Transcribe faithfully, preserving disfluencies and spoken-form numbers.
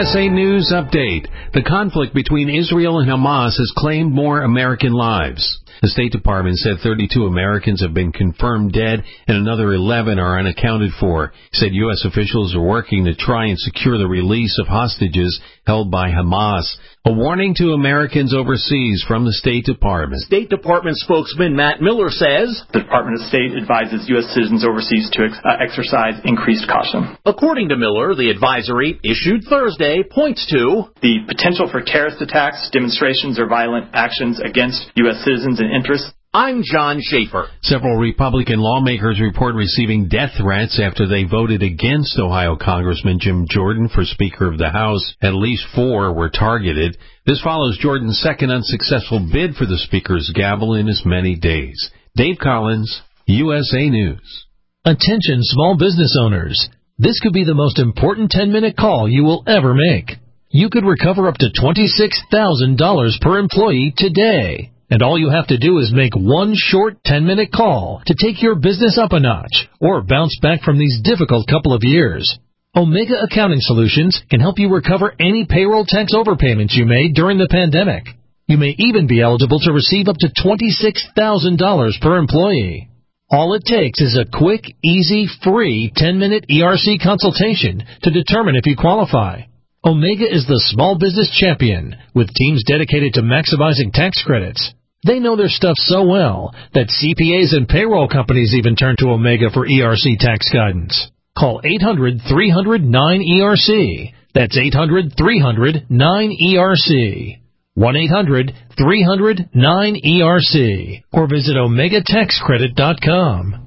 S A News Update. The conflict between Israel and Hamas has claimed more American lives. The State Department said thirty-two Americans have been confirmed dead and another eleven are unaccounted for. It said U S officials are working to try and secure the release of hostages held by Hamas. A warning to Americans overseas from the State Department. State Department spokesman Matt Miller says the Department of State advises U S citizens overseas to ex- uh, exercise increased caution. According to Miller, the advisory issued Thursday points to the potential for terrorist attacks, demonstrations, or violent actions against U S citizens and interests. I'm John Schaefer. Several Republican lawmakers report receiving death threats after they voted against Ohio Congressman Jim Jordan for Speaker of the House. At least four were targeted. This follows Jordan's second unsuccessful bid for the Speaker's gavel in as many days. Dave Collins, U S A News. Attention small business owners. This could be the most important ten-minute call you will ever make. You could recover up to twenty-six thousand dollars per employee today. And all you have to do is make one short ten-minute call to take your business up a notch or bounce back from these difficult couple of years. Omega Accounting Solutions can help you recover any payroll tax overpayments you made during the pandemic. You may even be eligible to receive up to twenty-six thousand dollars per employee. All it takes is a quick, easy, free ten-minute E R C consultation to determine if you qualify. Omega is the small business champion with teams dedicated to maximizing tax credits. They know their stuff so well that C P As and payroll companies even turn to Omega for E R C tax guidance. Call eight hundred, three hundred, nine E R C. That's eight hundred, three hundred, nine E R C. one eight hundred, three hundred, nine E R C. Or visit omega tax credit dot com.